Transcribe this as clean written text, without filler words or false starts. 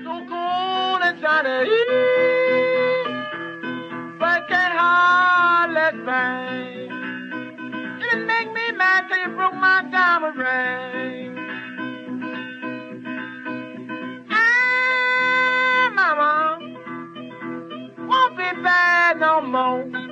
So cold and trying to eat, but can't hardly think. It make me mad till you broke my diamond ring. Ah, mama, won't be bad no more.